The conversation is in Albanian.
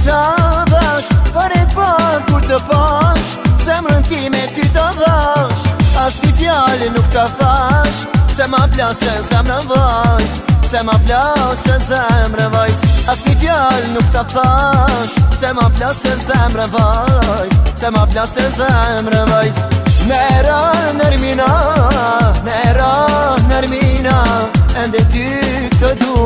ta dhash, për e t'par kur të pash, zemrën time ty të dhash. As t'i fjallë nuk të thash, se ma plase zemrën vajz, se ma plase zemrën vajz. As t'i fjallë nuk të thash, se ma plase zemrën vajz, se ma plase zemrën vajz. Nera Nermina, Nera Nermina, ende ty të du